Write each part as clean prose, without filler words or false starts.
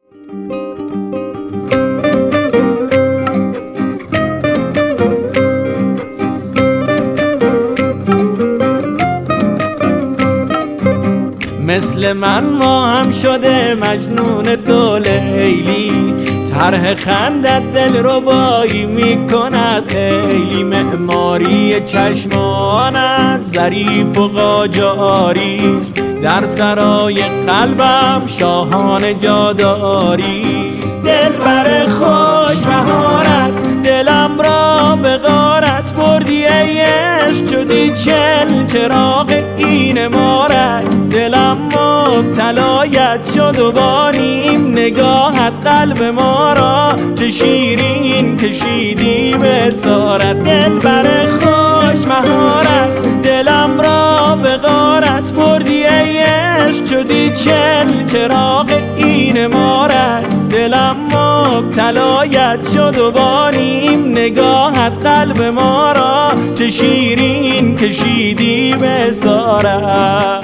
مثل من ما هم شده مجنون تو لیلی، طرح خندت دل ربایی میکند خیلی، معماری چشمانت ظریف و قاجاریست، در سرای قلبم شاهانه جاداری. دلبر خوش مهارت دلم را به غارت بردی ای عشق، شدی چراغ این عمارت، دلم مبتلایت شد و با نیم نگاهت قلب ما را چه شیرین کشیدی به اسارت. دلبر خوش مهارت دلم را به غارت بردی ای عشق، شدی چراغ این عمارت، دلم مبتلایت شد و با نیم نگاهت قلب ما را چه شیرین کشیدی به اسارت.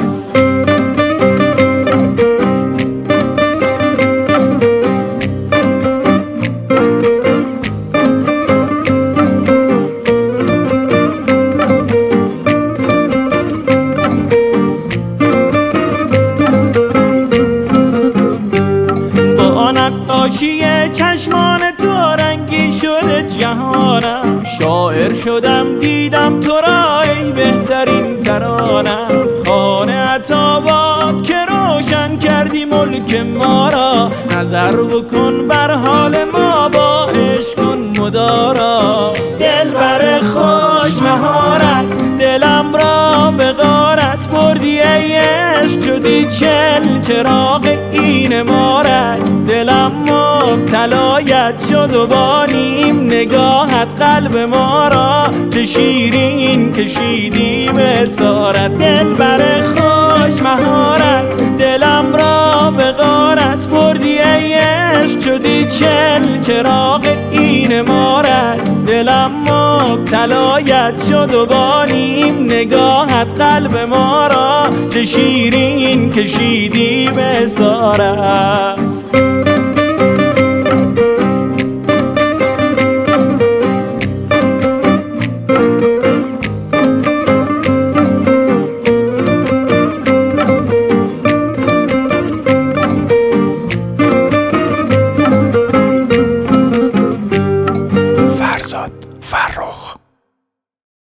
نقاشی چشمان تو رنگی شده جهانم، شاعر شدم دیدم تو را ای بهترین ترانم، خانه عطاباد که روشن کردی ملک ما را، نظر بکن بر حال ما با عشق کن مدارا. دلبر خوش مهارت دلم را به غارت بردی ای عشق، شدی چراغ این عمارت، دلم مبتلایت شد و با نیم نگاهت قلب ما را چه شیرین کشیدی به اسارت. دلبر خوش مهارت دلم را به غارت بردی ای عشق، شدی چراغ این عمارت، دلم مبتلایت شد و با نیم نگاهت قلب ما را چه شیرین کشیدی به اسارت.